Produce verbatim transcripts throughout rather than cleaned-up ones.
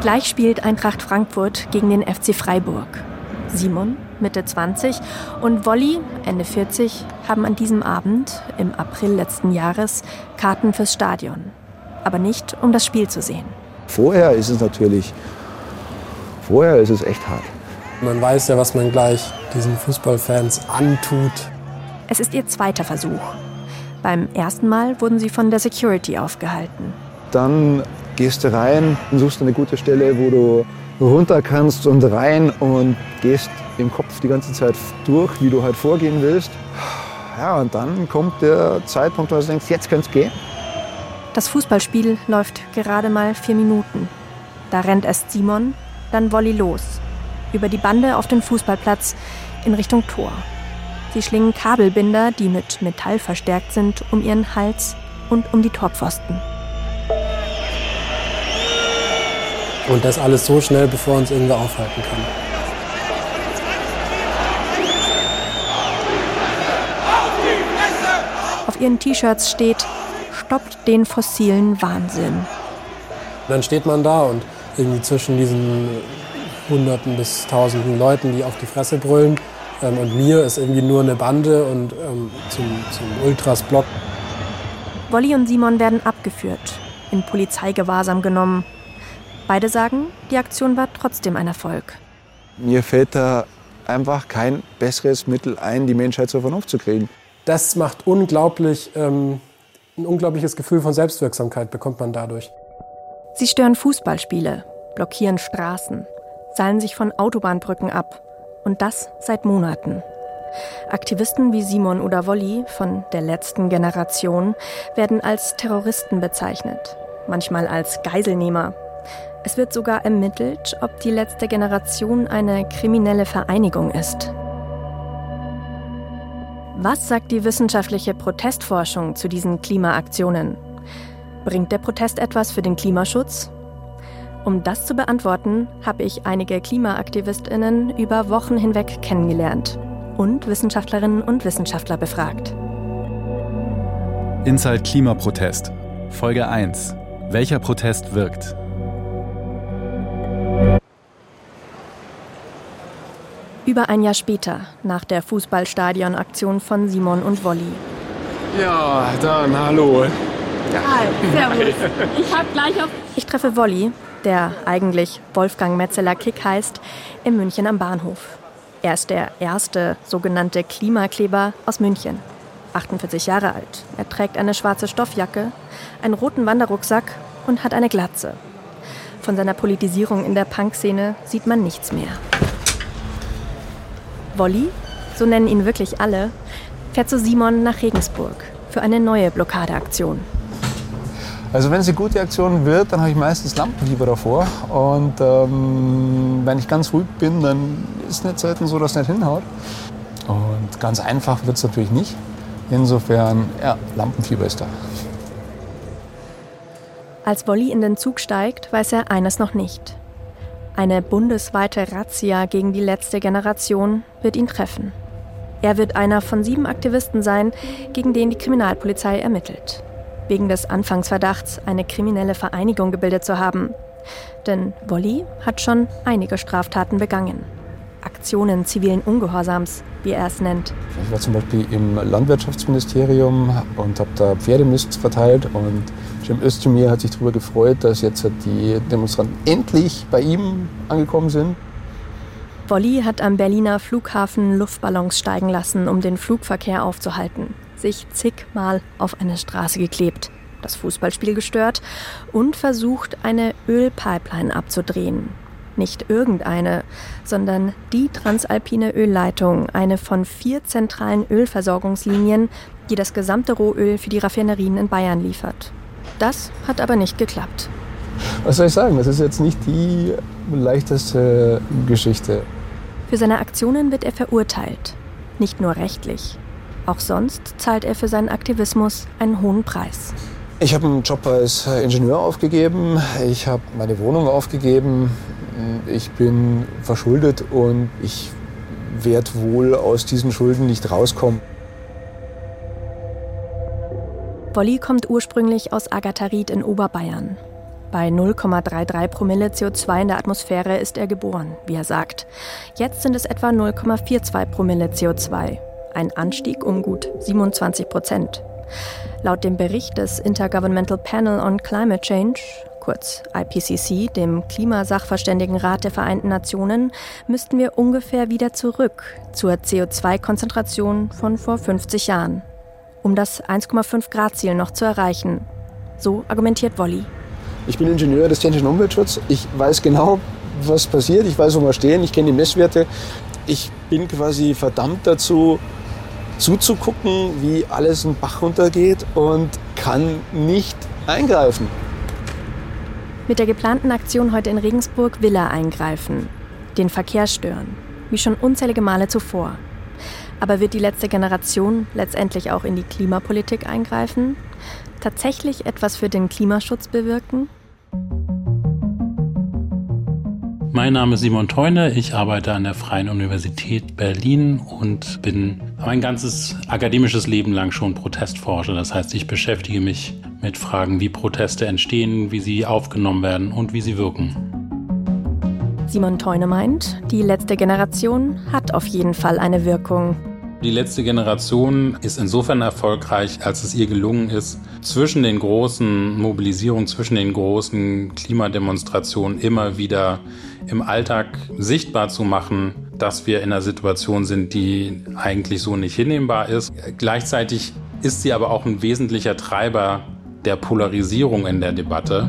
Gleich spielt Eintracht Frankfurt gegen den F C Freiburg. Simon, Mitte zwanzig, und Wolli, Ende vierzig, haben an diesem Abend, im April letzten Jahres, Karten fürs Stadion. Aber nicht, um das Spiel zu sehen. Vorher ist es natürlich, vorher ist es echt hart. Man weiß ja, was man gleich diesen Fußballfans antut. Es ist ihr zweiter Versuch. Beim ersten Mal wurden sie von der Security aufgehalten. Dann gehst du rein und suchst eine gute Stelle, wo du runter kannst und rein und gehst im Kopf die ganze Zeit durch, wie du halt vorgehen willst. Ja, und dann kommt der Zeitpunkt, wo du denkst, jetzt könnte es gehen. Das Fußballspiel läuft gerade mal vier Minuten. Da rennt erst Simon, dann Wolli los. Über die Bande auf den Fußballplatz in Richtung Tor. Sie schlingen Kabelbinder, die mit Metall verstärkt sind, um ihren Hals und um die Torpfosten. Und das alles so schnell, bevor uns irgendwer aufhalten kann. Auf ihren T-Shirts steht: Stoppt den fossilen Wahnsinn. Dann steht man da und irgendwie zwischen diesen Hunderten bis Tausenden Leuten, die auf die Fresse brüllen, ähm, und mir ist irgendwie nur eine Bande und ähm, zum, zum Ultras-Block. Wolli und Simon werden abgeführt, in Polizeigewahrsam genommen. Beide sagen, die Aktion war trotzdem ein Erfolg. Mir fällt da einfach kein besseres Mittel ein, die Menschheit zur Vernunft zu kriegen. Das macht unglaublich, ähm, ein unglaubliches Gefühl von Selbstwirksamkeit bekommt man dadurch. Sie stören Fußballspiele, blockieren Straßen, seilen sich von Autobahnbrücken ab. Und das seit Monaten. Aktivisten wie Simon oder Wolli von der letzten Generation werden als Terroristen bezeichnet, manchmal als Geiselnehmer. Es wird sogar ermittelt, ob die letzte Generation eine kriminelle Vereinigung ist. Was sagt die wissenschaftliche Protestforschung zu diesen Klimaaktionen? Bringt der Protest etwas für den Klimaschutz? Um das zu beantworten, habe ich einige KlimaaktivistInnen über Wochen hinweg kennengelernt und Wissenschaftlerinnen und Wissenschaftler befragt. Inside Klimaprotest, Folge eins. Welcher Protest wirkt? Über ein Jahr später, nach der Fußballstadion-Aktion von Simon und Wolli. Ja, dann hallo. Hi, servus. Ich hab gleich auf... Ich treffe Wolli, der eigentlich Wolfgang Metzeler-Kick heißt, in München am Bahnhof. Er ist der erste sogenannte Klimakleber aus München. achtundvierzig Jahre alt. Er trägt eine schwarze Stoffjacke, einen roten Wanderrucksack und hat eine Glatze. Von seiner Politisierung in der Punkszene sieht man nichts mehr. Wolli, so nennen ihn wirklich alle, fährt zu Simon nach Regensburg für eine neue Blockadeaktion. Also wenn es eine gute Aktion wird, dann habe ich meistens Lampenfieber davor. Und ähm, wenn ich ganz ruhig bin, dann ist es nicht selten so, dass es nicht hinhaut. Und ganz einfach wird es natürlich nicht. Insofern, ja, Lampenfieber ist da. Als Wolli in den Zug steigt, weiß er eines noch nicht. Eine bundesweite Razzia gegen die letzte Generation wird ihn treffen. Er wird einer von sieben Aktivisten sein, gegen den die Kriminalpolizei ermittelt. Wegen des Anfangsverdachts, eine kriminelle Vereinigung gebildet zu haben. Denn Wolli hat schon einige Straftaten begangen. Aktionen zivilen Ungehorsams, wie er es nennt. Ich war zum Beispiel im Landwirtschaftsministerium und habe da Pferdemist verteilt. Und Cem Özdemir hat sich darüber gefreut, dass jetzt die Demonstranten endlich bei ihm angekommen sind. Wolli hat am Berliner Flughafen Luftballons steigen lassen, um den Flugverkehr aufzuhalten. Sich zigmal auf eine Straße geklebt, das Fußballspiel gestört und versucht, eine Ölpipeline abzudrehen. Nicht irgendeine, sondern die transalpine Ölleitung, eine von vier zentralen Ölversorgungslinien, die das gesamte Rohöl für die Raffinerien in Bayern liefert. Das hat aber nicht geklappt. Was soll ich sagen? Das ist jetzt nicht die leichteste Geschichte. Für seine Aktionen wird er verurteilt. Nicht nur rechtlich. Auch sonst zahlt er für seinen Aktivismus einen hohen Preis. Ich habe einen Job als Ingenieur aufgegeben. Ich habe meine Wohnung aufgegeben. Ich bin verschuldet und ich werde wohl aus diesen Schulden nicht rauskommen. Wolli kommt ursprünglich aus Agatharid in Oberbayern. Bei null Komma dreiunddreißig Promille C O zwei in der Atmosphäre ist er geboren, wie er sagt. Jetzt sind es etwa null Komma zweiundvierzig Promille C O zwei. Ein Anstieg um gut siebenundzwanzig Prozent. Laut dem Bericht des Intergovernmental Panel on Climate Change, kurz I P C C, dem Klimasachverständigenrat der Vereinten Nationen, müssten wir ungefähr wieder zurück zur C O zwei Konzentration von vor fünfzig Jahren, um das eins Komma fünf Grad Ziel noch zu erreichen. So argumentiert Wolli. Ich bin Ingenieur des Technischen Umweltschutzes. Ich weiß genau, was passiert. Ich weiß, wo wir stehen. Ich kenne die Messwerte. Ich bin quasi verdammt dazu, zuzugucken, wie alles einen Bach runtergeht und kann nicht eingreifen. Mit der geplanten Aktion heute in Regensburg will er eingreifen, den Verkehr stören, wie schon unzählige Male zuvor. Aber wird die letzte Generation letztendlich auch in die Klimapolitik eingreifen? Tatsächlich etwas für den Klimaschutz bewirken? Mein Name ist Simon Theune, ich arbeite an der Freien Universität Berlin und bin mein ganzes akademisches Leben lang schon Protestforscher. Das heißt, ich beschäftige mich mit Fragen, wie Proteste entstehen, wie sie aufgenommen werden und wie sie wirken. Simon Theune meint, die letzte Generation hat auf jeden Fall eine Wirkung. Die letzte Generation ist insofern erfolgreich, als es ihr gelungen ist, zwischen den großen Mobilisierungen, zwischen den großen Klimademonstrationen immer wieder im Alltag sichtbar zu machen, dass wir in einer Situation sind, die eigentlich so nicht hinnehmbar ist. Gleichzeitig ist sie aber auch ein wesentlicher Treiber der Polarisierung in der Debatte.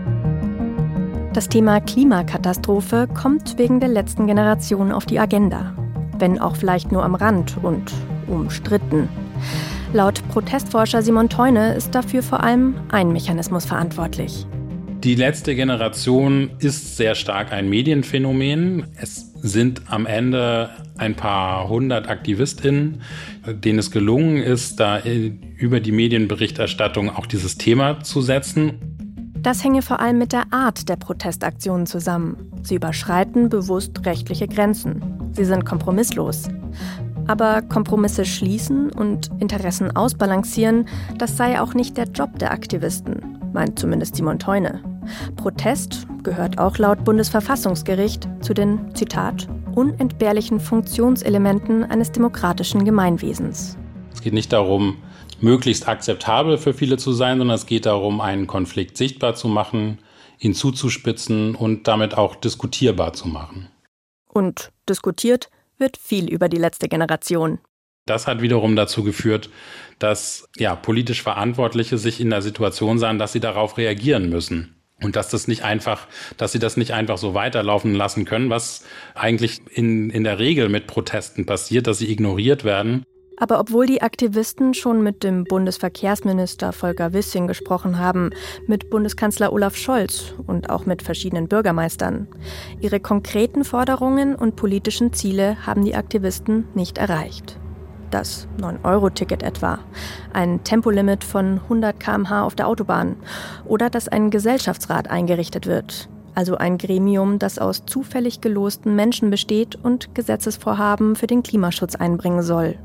Das Thema Klimakatastrophe kommt wegen der letzten Generation auf die Agenda. Wenn auch vielleicht nur am Rand und umstritten. Laut Protestforscher Simon Theune ist dafür vor allem ein Mechanismus verantwortlich. Die letzte Generation ist sehr stark ein Medienphänomen. Es sind am Ende ein paar hundert AktivistInnen, denen es gelungen ist, da über die Medienberichterstattung auch dieses Thema zu setzen. Das hänge vor allem mit der Art der Protestaktionen zusammen. Sie überschreiten bewusst rechtliche Grenzen. Sie sind kompromisslos. Aber Kompromisse schließen und Interessen ausbalancieren, das sei auch nicht der Job der Aktivisten, meint zumindest Simon Theune. Protest gehört auch laut Bundesverfassungsgericht zu den, Zitat, unentbehrlichen Funktionselementen eines demokratischen Gemeinwesens. Es geht nicht darum, möglichst akzeptabel für viele zu sein, sondern es geht darum, einen Konflikt sichtbar zu machen, ihn zuzuspitzen und damit auch diskutierbar zu machen. Und diskutiert wird viel über die letzte Generation. Das hat wiederum dazu geführt, dass ja, politisch Verantwortliche sich in der Situation sahen, dass sie darauf reagieren müssen. Und dass das nicht einfach, dass sie das nicht einfach so weiterlaufen lassen können, was eigentlich in, in der Regel mit Protesten passiert, dass sie ignoriert werden. Aber obwohl die Aktivisten schon mit dem Bundesverkehrsminister Volker Wissing gesprochen haben, mit Bundeskanzler Olaf Scholz und auch mit verschiedenen Bürgermeistern, ihre konkreten Forderungen und politischen Ziele haben die Aktivisten nicht erreicht. Das neun Euro Ticket etwa, ein Tempolimit von hundert Kilometer pro Stunde auf der Autobahn oder dass ein Gesellschaftsrat eingerichtet wird, also ein Gremium, das aus zufällig gelosten Menschen besteht und Gesetzesvorhaben für den Klimaschutz einbringen soll.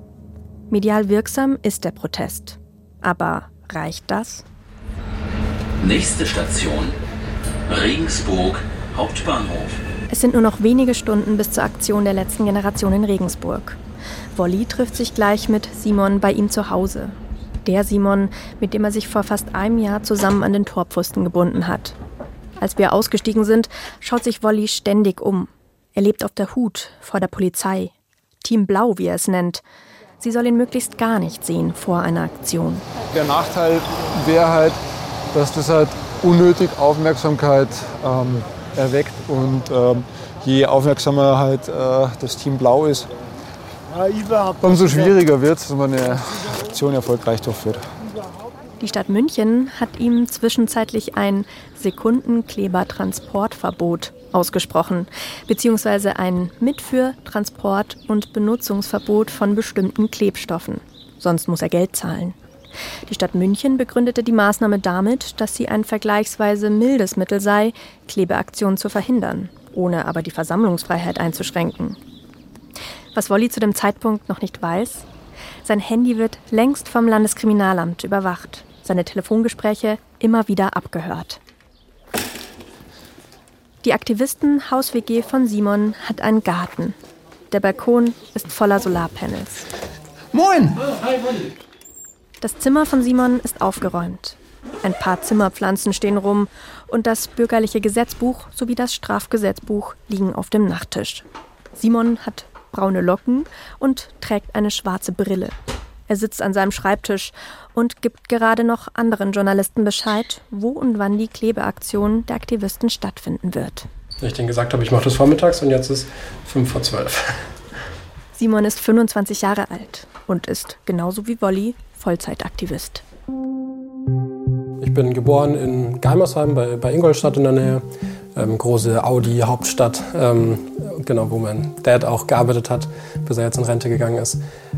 Medial wirksam ist der Protest. Aber reicht das? Nächste Station, Regensburg Hauptbahnhof. Es sind nur noch wenige Stunden bis zur Aktion der letzten Generation in Regensburg. Wolli trifft sich gleich mit Simon bei ihm zu Hause. Der Simon, mit dem er sich vor fast einem Jahr zusammen an den Torpfosten gebunden hat. Als wir ausgestiegen sind, schaut sich Wolli ständig um. Er lebt auf der Hut vor der Polizei. Team Blau, wie er es nennt. Sie soll ihn möglichst gar nicht sehen vor einer Aktion. Der Nachteil wäre halt, dass das halt unnötig Aufmerksamkeit ähm, erweckt. Und ähm, je aufmerksamer halt äh, das Team Blau ist, umso schwieriger wird es, wenn man eine Aktion erfolgreich durchführt. Die Stadt München hat ihm zwischenzeitlich ein Sekundenkleber-Transportverbot ausgesprochen, beziehungsweise ein Mitführ-, Transport- und Benutzungsverbot von bestimmten Klebstoffen. Sonst muss er Geld zahlen. Die Stadt München begründete die Maßnahme damit, dass sie ein vergleichsweise mildes Mittel sei, Klebeaktionen zu verhindern, ohne aber die Versammlungsfreiheit einzuschränken. Was Wolli zu dem Zeitpunkt noch nicht weiß: Sein Handy wird längst vom Landeskriminalamt überwacht, seine Telefongespräche immer wieder abgehört. Die Aktivisten-Haus-W G von Simon hat einen Garten. Der Balkon ist voller Solarpanels. Moin! Das Zimmer von Simon ist aufgeräumt. Ein paar Zimmerpflanzen stehen rum und das bürgerliche Gesetzbuch sowie das Strafgesetzbuch liegen auf dem Nachttisch. Simon hat braune Locken und trägt eine schwarze Brille. Er sitzt an seinem Schreibtisch und gibt gerade noch anderen Journalisten Bescheid, wo und wann die Klebeaktion der Aktivisten stattfinden wird. Ich denen gesagt habe, ich mache das vormittags und jetzt ist fünf vor zwölf. Simon ist fünfundzwanzig Jahre alt und ist genauso wie Wolli Vollzeitaktivist. Ich bin geboren in Geimersheim bei, bei Ingolstadt in der Nähe. Ähm, große Audi-Hauptstadt, ähm, genau, wo mein Dad auch gearbeitet hat, bis er jetzt in Rente gegangen ist.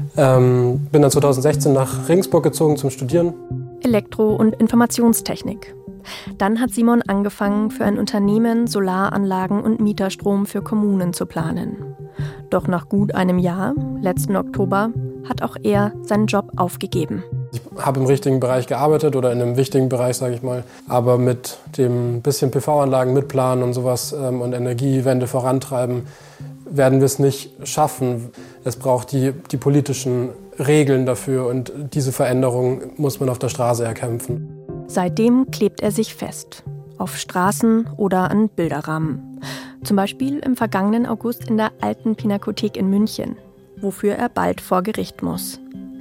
Ähm, bin dann zweitausendsechzehn nach Regensburg gezogen zum Studieren. Elektro- und Informationstechnik. Dann hat Simon angefangen, für ein Unternehmen Solaranlagen und Mieterstrom für Kommunen zu planen. Doch nach gut einem Jahr, letzten Oktober, hat auch er seinen Job aufgegeben. Ich habe im richtigen Bereich gearbeitet oder in einem wichtigen Bereich, sage ich mal. Aber mit dem bisschen P V-Anlagen mitplanen und sowas ähm, und Energiewende vorantreiben, werden wir es nicht schaffen. Es braucht die, die politischen Regeln dafür und diese Veränderung muss man auf der Straße erkämpfen. Seitdem klebt er sich fest. Auf Straßen oder an Bilderrahmen. Zum Beispiel im vergangenen August in der Alten Pinakothek in München, wofür er bald vor Gericht muss.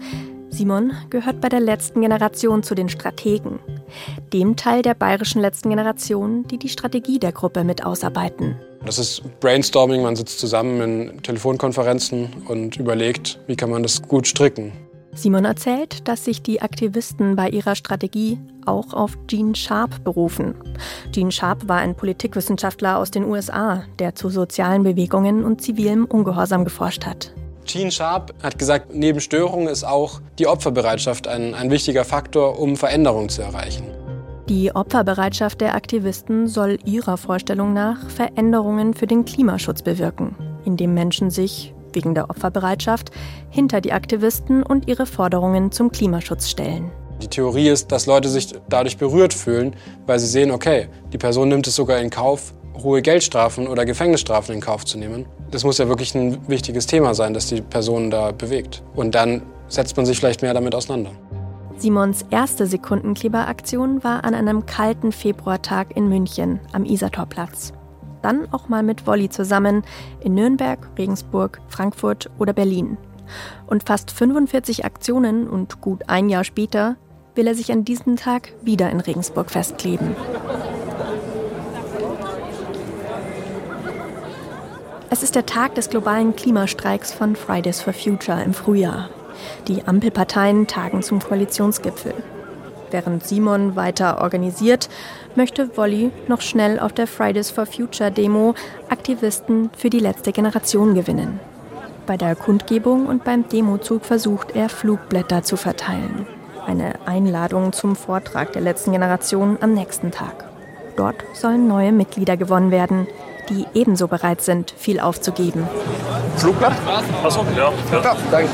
Simon gehört bei der letzten Generation zu den Strategen, dem Teil der bayerischen letzten Generation, die die Strategie der Gruppe mit ausarbeiten. Das ist Brainstorming, man sitzt zusammen in Telefonkonferenzen und überlegt, wie kann man das gut stricken. Simon erzählt, dass sich die Aktivisten bei ihrer Strategie auch auf Gene Sharp berufen. Gene Sharp war ein Politikwissenschaftler aus den U S A, der zu sozialen Bewegungen und zivilem Ungehorsam geforscht hat. Gene Sharp hat gesagt, neben Störungen ist auch die Opferbereitschaft ein, ein wichtiger Faktor, um Veränderungen zu erreichen. Die Opferbereitschaft der Aktivisten soll ihrer Vorstellung nach Veränderungen für den Klimaschutz bewirken, indem Menschen sich, wegen der Opferbereitschaft, hinter die Aktivisten und ihre Forderungen zum Klimaschutz stellen. Die Theorie ist, dass Leute sich dadurch berührt fühlen, weil sie sehen, okay, die Person nimmt es sogar in Kauf, hohe Geldstrafen oder Gefängnisstrafen in Kauf zu nehmen. Das muss ja wirklich ein wichtiges Thema sein, das die Person da bewegt. Und dann setzt man sich vielleicht mehr damit auseinander. Simons erste Sekundenkleberaktion war an einem kalten Februartag in München am Isartorplatz. Dann auch mal mit Wolli zusammen in Nürnberg, Regensburg, Frankfurt oder Berlin. Und fast fünfundvierzig Aktionen und gut ein Jahr später will er sich an diesem Tag wieder in Regensburg festkleben. Es ist der Tag des globalen Klimastreiks von Fridays for Future im Frühjahr. Die Ampelparteien tagen zum Koalitionsgipfel. Während Simon weiter organisiert, möchte Wolli noch schnell auf der Fridays for Future Demo Aktivisten für die letzte Generation gewinnen. Bei der Kundgebung und beim Demozug versucht er, Flugblätter zu verteilen. Eine Einladung zum Vortrag der letzten Generation am nächsten Tag. Dort sollen neue Mitglieder gewonnen werden, die ebenso bereit sind, viel aufzugeben. Flugblatt? Achso, ja. ja. Danke.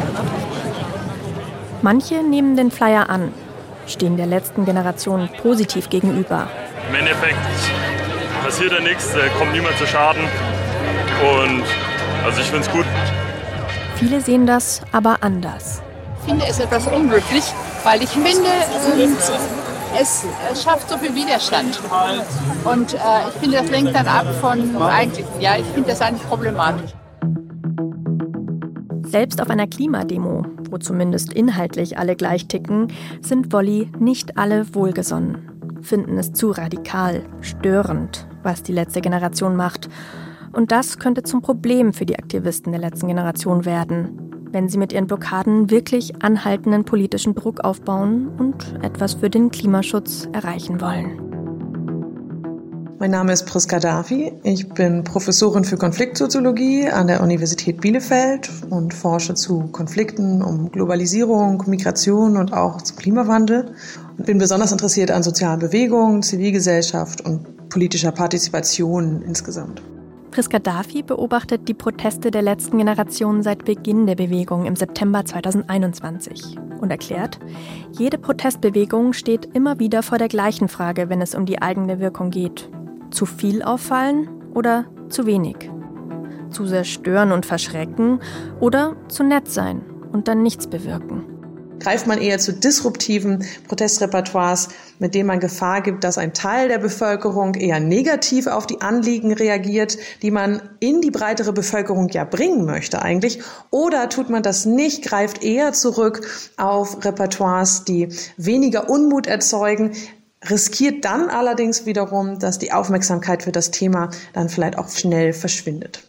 Manche nehmen den Flyer an, stehen der letzten Generation positiv gegenüber. Im Endeffekt passiert ja nichts, kommt niemand zu Schaden und also ich finde es gut. Viele sehen das aber anders. Ich finde es etwas unglücklich, weil ich finde, ähm, es schafft so viel Widerstand. Und äh, ich finde, das lenkt dann ab von eigentlich, ja, ich finde das eigentlich problematisch. Selbst auf einer Klimademo, wo zumindest inhaltlich alle gleich ticken, sind Wolli nicht alle wohlgesonnen. Finden es zu radikal, störend, was die letzte Generation macht. Und das könnte zum Problem für die Aktivisten der letzten Generation werden, wenn sie mit ihren Blockaden wirklich anhaltenden politischen Druck aufbauen und etwas für den Klimaschutz erreichen wollen. Mein Name ist Priska Dafi. Ich bin Professorin für Konfliktsoziologie an der Universität Bielefeld und forsche zu Konflikten um Globalisierung, Migration und auch zum Klimawandel. Und bin besonders interessiert an sozialen Bewegungen, Zivilgesellschaft und politischer Partizipation insgesamt. Priska Dafi beobachtet die Proteste der letzten Generation seit Beginn der Bewegung im September zweitausendeinundzwanzig und erklärt, jede Protestbewegung steht immer wieder vor der gleichen Frage, wenn es um die eigene Wirkung geht. zu viel auffallen oder zu wenig? Zu sehr stören und verschrecken oder zu nett sein und dann nichts bewirken? Greift man eher zu disruptiven Protestrepertoires, mit denen man Gefahr gibt, dass ein Teil der Bevölkerung eher negativ auf die Anliegen reagiert, die man in die breitere Bevölkerung ja bringen möchte eigentlich? Oder tut man das nicht, greift eher zurück auf Repertoires, die weniger Unmut erzeugen, riskiert dann allerdings wiederum, dass die Aufmerksamkeit für das Thema dann vielleicht auch schnell verschwindet.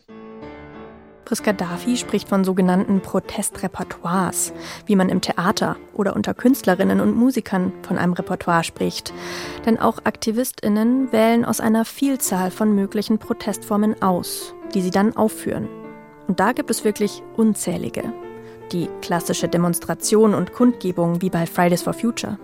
Priska Dafi spricht von sogenannten Protestrepertoires, wie man im Theater oder unter Künstlerinnen und Musikern von einem Repertoire spricht. Denn auch AktivistInnen wählen aus einer Vielzahl von möglichen Protestformen aus, die sie dann aufführen. Und da gibt es wirklich unzählige. Die klassische Demonstration und Kundgebung wie bei Fridays for Future.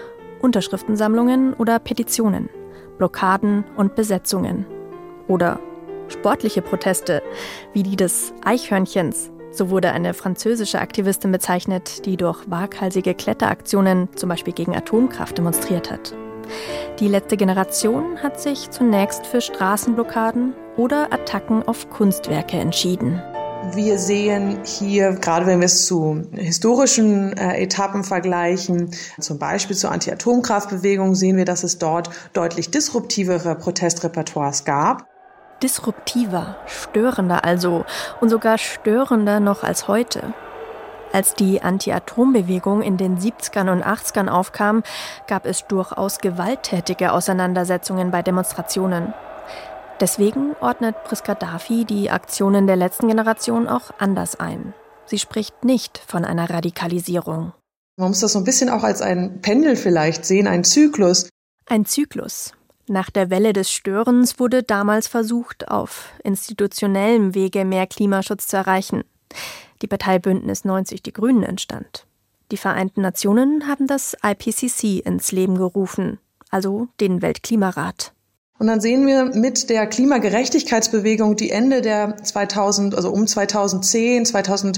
Unterschriftensammlungen oder Petitionen, Blockaden und Besetzungen. Oder sportliche Proteste, wie die des Eichhörnchens. So wurde eine französische Aktivistin bezeichnet, die durch waghalsige Kletteraktionen zum Beispiel gegen Atomkraft demonstriert hat. Die letzte Generation hat sich zunächst für Straßenblockaden oder Attacken auf Kunstwerke entschieden. Wir sehen hier, gerade wenn wir es zu historischen äh, Etappen vergleichen, zum Beispiel zur Anti-Atomkraftbewegung, sehen wir, dass es dort deutlich disruptivere Protestrepertoires gab. Disruptiver, störender also und sogar störender noch als heute. Als die Anti-Atom-Bewegung in den siebzigern und achtzigern aufkam, gab es durchaus gewalttätige Auseinandersetzungen bei Demonstrationen. Deswegen ordnet Priska Dafi die Aktionen der letzten Generation auch anders ein. Sie spricht nicht von einer Radikalisierung. Man muss das so ein bisschen auch als ein Pendel vielleicht sehen, ein Zyklus. Ein Zyklus. Nach der Welle des Störens wurde damals versucht, auf institutionellem Wege mehr Klimaschutz zu erreichen. Die Partei Bündnis neunzig Die Grünen entstand. Die Vereinten Nationen haben das I P C C ins Leben gerufen, also den Weltklimarat. Und dann sehen wir mit der Klimagerechtigkeitsbewegung, die Ende der zweitausend, also um zweitausendzehn,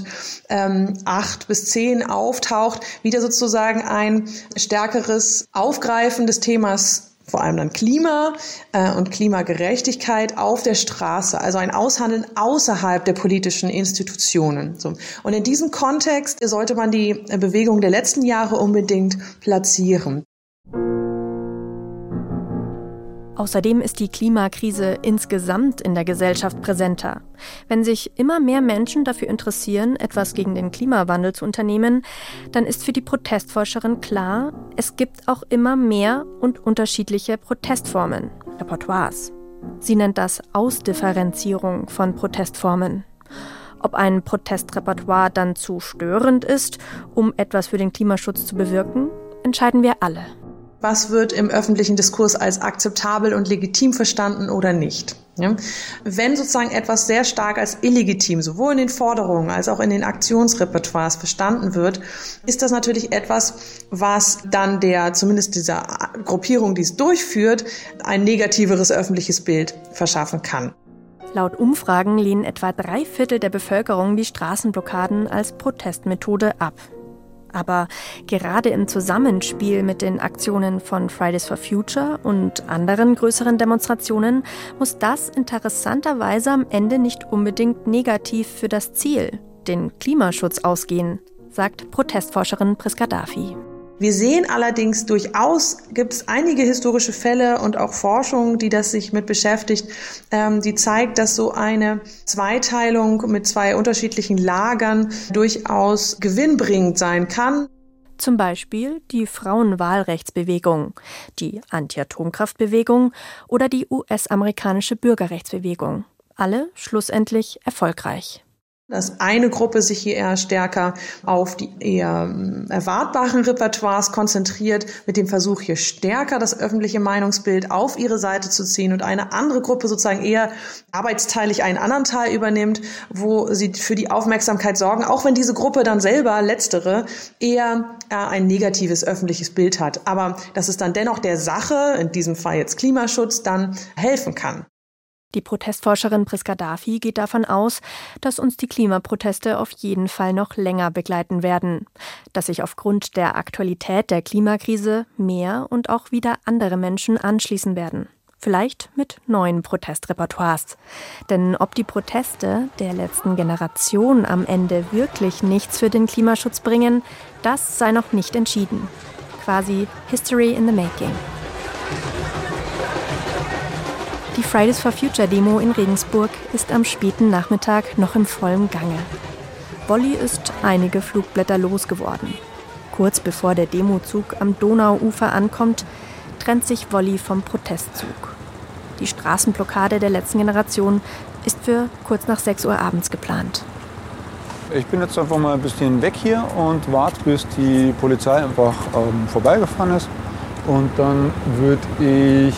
zweitausendacht bis zehn auftaucht, wieder sozusagen ein stärkeres Aufgreifen des Themas, vor allem dann Klima äh, und Klimagerechtigkeit auf der Straße, also ein Aushandeln außerhalb der politischen Institutionen. So. Und in diesem Kontext sollte man die Bewegung der letzten Jahre unbedingt platzieren. Außerdem ist die Klimakrise insgesamt in der Gesellschaft präsenter. Wenn sich immer mehr Menschen dafür interessieren, etwas gegen den Klimawandel zu unternehmen, dann ist für die Protestforscherin klar, es gibt auch immer mehr und unterschiedliche Protestformen, Repertoires. Sie nennt das Ausdifferenzierung von Protestformen. Ob ein Protestrepertoire dann zu störend ist, um etwas für den Klimaschutz zu bewirken, entscheiden wir alle. Was wird im öffentlichen Diskurs als akzeptabel und legitim verstanden oder nicht? Ja? Wenn sozusagen etwas sehr stark als illegitim, sowohl in den Forderungen als auch in den Aktionsrepertoires verstanden wird, ist das natürlich etwas, was dann der, zumindest dieser Gruppierung, die es durchführt, ein negativeres öffentliches Bild verschaffen kann. Laut Umfragen lehnen etwa drei Viertel der Bevölkerung die Straßenblockaden als Protestmethode ab. Aber gerade im Zusammenspiel mit den Aktionen von Fridays for Future und anderen größeren Demonstrationen muss das interessanterweise am Ende nicht unbedingt negativ für das Ziel, den Klimaschutz, ausgehen, sagt Protestforscherin Priska Dafi. Wir sehen allerdings durchaus, gibt es einige historische Fälle und auch Forschung, die das sich mit beschäftigt, ähm, die zeigt, dass so eine Zweiteilung mit zwei unterschiedlichen Lagern durchaus gewinnbringend sein kann. Zum Beispiel die Frauenwahlrechtsbewegung, die Anti-Atomkraftbewegung oder die U S-amerikanische Bürgerrechtsbewegung. Alle schlussendlich erfolgreich. Dass eine Gruppe sich hier eher stärker auf die eher erwartbaren Repertoires konzentriert, mit dem Versuch, hier stärker das öffentliche Meinungsbild auf ihre Seite zu ziehen, und eine andere Gruppe sozusagen eher arbeitsteilig einen anderen Teil übernimmt, wo sie für die Aufmerksamkeit sorgen, auch wenn diese Gruppe dann selber, letztere, eher ein negatives öffentliches Bild hat. Aber dass es dann dennoch der Sache, in diesem Fall jetzt Klimaschutz, dann helfen kann. Die Protestforscherin Priska Dafi geht davon aus, dass uns die Klimaproteste auf jeden Fall noch länger begleiten werden, dass sich aufgrund der Aktualität der Klimakrise mehr und auch wieder andere Menschen anschließen werden, Vielleicht mit neuen Protestrepertoires. Denn ob die Proteste der letzten Generation am Ende wirklich nichts für den Klimaschutz bringen, das sei noch nicht entschieden. Quasi History in the Making. Die Fridays for Future Demo in Regensburg ist am späten Nachmittag noch im vollen Gange. Wolli ist einige Flugblätter losgeworden. Kurz bevor der Demozug am Donauufer ankommt, trennt sich Wolli vom Protestzug. Die Straßenblockade der letzten Generation ist für kurz nach sechs Uhr abends geplant. Ich bin jetzt einfach mal ein bisschen weg hier und warte, bis die Polizei einfach ähm, vorbeigefahren ist. Und dann würde ich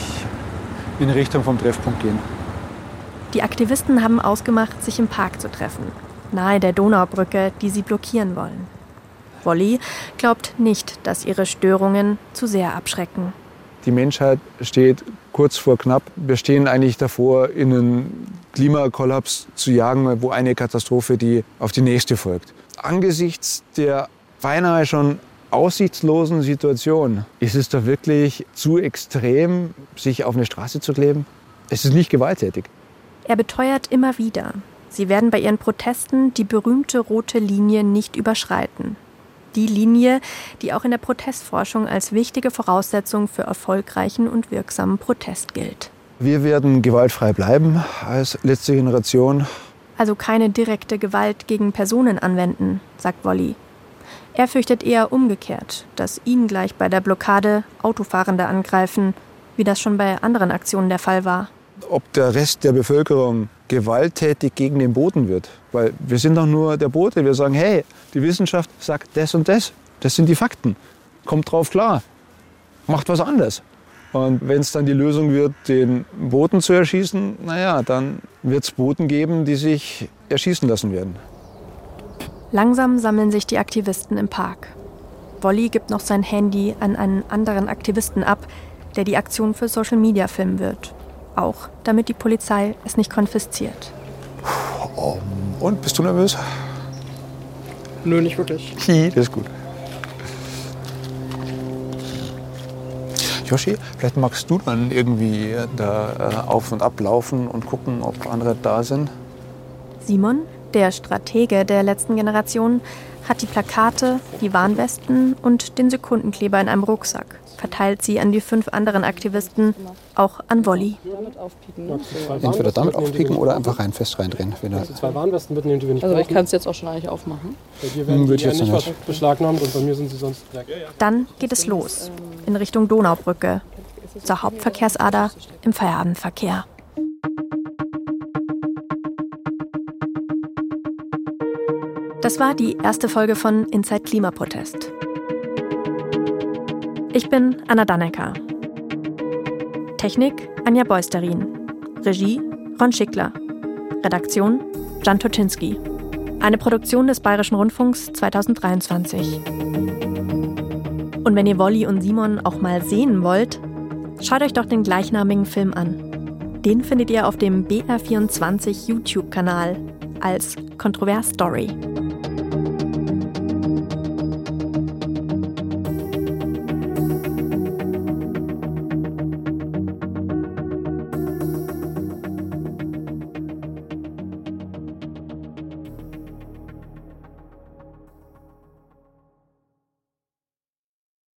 in Richtung vom Treffpunkt gehen. Die Aktivisten haben ausgemacht, sich im Park zu treffen, nahe der Donaubrücke, die sie blockieren wollen. Wolli glaubt nicht, dass ihre Störungen zu sehr abschrecken. Die Menschheit steht kurz vor knapp. Wir stehen eigentlich davor, in einen Klimakollaps zu jagen, wo eine Katastrophe die auf die nächste folgt. Angesichts der beinahe schon aussichtslosen Situation ist es doch wirklich zu extrem, sich auf eine Straße zu kleben. Es ist nicht gewalttätig. Er beteuert immer wieder, sie werden bei ihren Protesten die berühmte rote Linie nicht überschreiten. Die Linie, die auch in der Protestforschung als wichtige Voraussetzung für erfolgreichen und wirksamen Protest gilt. Wir werden gewaltfrei bleiben als letzte Generation. Also keine direkte Gewalt gegen Personen anwenden, sagt Wolli. Er fürchtet eher umgekehrt, dass ihn gleich bei der Blockade Autofahrende angreifen, wie das schon bei anderen Aktionen der Fall war. Ob der Rest der Bevölkerung gewalttätig gegen den Boten wird. Weil wir sind doch nur der Bote. Wir sagen, hey, die Wissenschaft sagt das und das. Das sind die Fakten. Kommt drauf klar. Macht was anderes. Und wenn es dann die Lösung wird, den Boten zu erschießen, naja, dann wird es Boten geben, die sich erschießen lassen werden. Langsam sammeln sich die Aktivisten im Park. Wolli gibt noch sein Handy an einen anderen Aktivisten ab, der die Aktion für Social Media filmen wird. Auch damit die Polizei es nicht konfisziert. Und, bist du nervös? Nö, nicht wirklich. Das ist gut. Joshi, vielleicht magst du dann irgendwie da auf und ab laufen und gucken, ob andere da sind. Simon, der Stratege der letzten Generation, hat die Plakate, die Warnwesten und den Sekundenkleber in einem Rucksack, verteilt sie an die fünf anderen Aktivisten, auch an Wolli. Entweder damit aufpicken oder einfach rein fest reindrehen. Also zwei Warnwesten mitnehmen, die wir nicht Also brauchen. ich kann es jetzt auch schon eigentlich aufmachen. Bei dir werden Hm, die ja nicht was beschlagnahmt und bei mir sind sie sonst weg. Dann geht es los, in Richtung Donaubrücke, zur Hauptverkehrsader im Feierabendverkehr. Das war die erste Folge von Inside Klimaprotest. Ich bin Anna Dannecker. Technik Anja Beusterin. Regie Ron Schickler. Redaktion Jan Toczynski. Eine Produktion des Bayerischen Rundfunks zweitausenddreiundzwanzig. Und wenn ihr Wolli und Simon auch mal sehen wollt, schaut euch doch den gleichnamigen Film an. Den findet ihr auf dem B R vierundzwanzig YouTube-Kanal als Kontrovers Story.